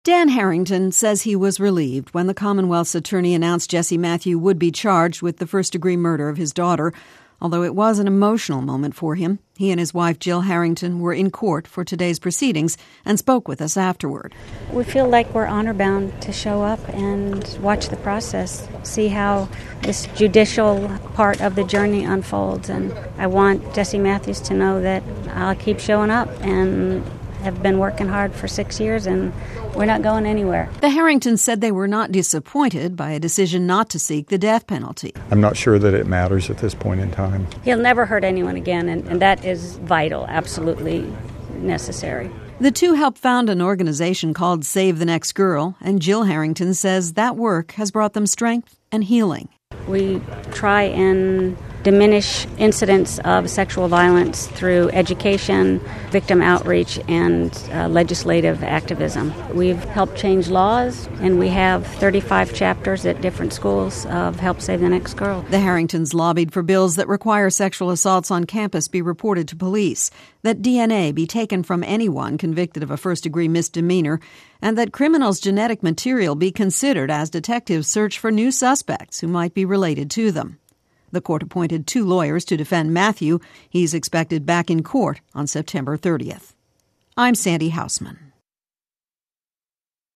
Dan Harrington says he was relieved when the Commonwealth's attorney announced Jesse Matthew would be charged with the first-degree murder of his daughter, although it was an emotional moment for him. He and his wife, Jill Harrington, were in court for today's proceedings and spoke with us afterward. We feel like we're honor-bound to show up and watch the process, see how this judicial part of the journey unfolds. And I want Jesse Matthews to know that I'll keep showing up and have been working hard for 6 years, and we're not going anywhere. The Harringtons said they were not disappointed by a decision not to seek the death penalty. I'm not sure that it matters at this point in time. He'll never hurt anyone again, and that is vital, absolutely necessary. The two helped found an organization called Save the Next Girl, and Jill Harrington says that work has brought them strength and healing. We try and diminish incidents of sexual violence through education, victim outreach, and legislative activism. We've helped change laws, and we have 35 chapters at different schools of Help Save the Next Girl. The Harringtons lobbied for bills that require sexual assaults on campus be reported to police, that DNA be taken from anyone convicted of a first-degree misdemeanor, and that criminals' genetic material be considered as detectives search for new suspects who might be related to them. The court appointed 2 lawyers to defend Matthew. He's expected back in court on September 30th. I'm Sandy Hausman.